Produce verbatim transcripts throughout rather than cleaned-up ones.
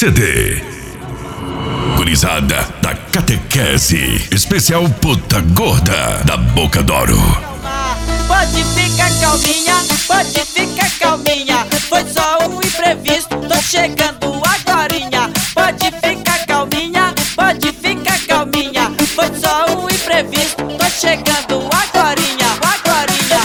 C D. Gurizada da Catequese. Especial Puta Gorda da Boca d'Oro. Pode ficar calminha, pode ficar calminha. Foi só um imprevisto, tô chegando agorinha. Pode ficar calminha, pode ficar calminha. Foi só um imprevisto, tô chegando agorinha, agorinha.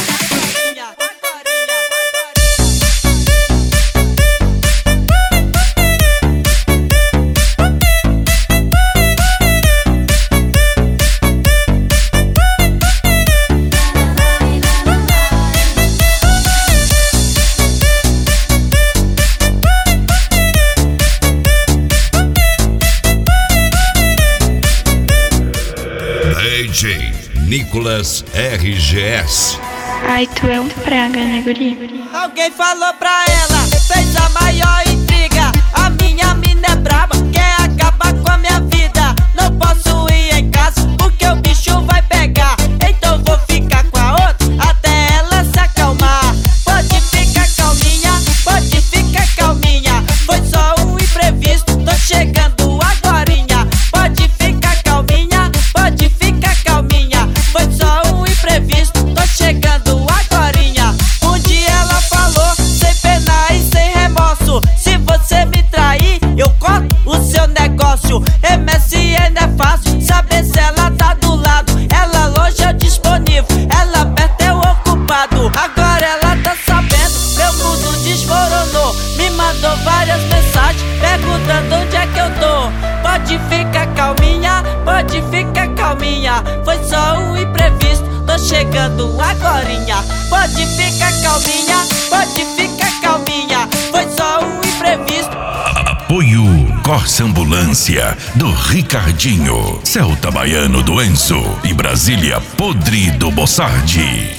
D J Nicolas R G S. Ai, tu é um praga, né, guri? Alguém falou pra ela, fez a maior intriga. A minha mina é braba, quer acabar com a minha vida. Não posso ir em casa, porque o bicho vai pegar. Então vou ficar com a outra, até ela se acalmar. Pode ficar calminha, pode ficar calminha. Foi só um imprevisto, tô chegando agorinha. Pode ficar calminha, pode ficar calminha. Foi só um imprevisto, tô chegando agorinha. Um dia ela falou, sem pena e sem remorso: se você me trair, eu corto o seu negócio. M S N é fácil, saber se ela tá do lado. Ela longe é disponível, ela perto é o ocupado. Agora ela tá sabendo, meu mundo desmoronou. Me mandou várias mensagens, perguntando onde é que eu tô. Pode ficar calminha, pode ficar calminha. Foi só um imprevisto, tô chegando agorinha. Pode ficar calminha, pode ficar calminha. Foi só um imprevisto. Apoio Corsa Ambulância do Ricardinho, Celta Baiano do Enzo e Brasília Podre do Bossardi.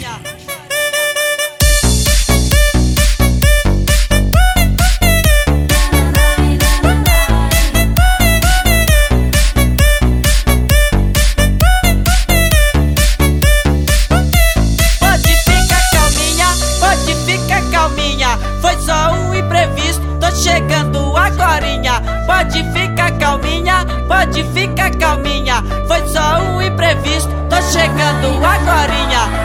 Pode ficar calminha, pode ficar calminha. Foi só um imprevisto, tô chegando agorinha. Pode ficar calminha, pode ficar calminha. Foi só um imprevisto, tô chegando agorinha.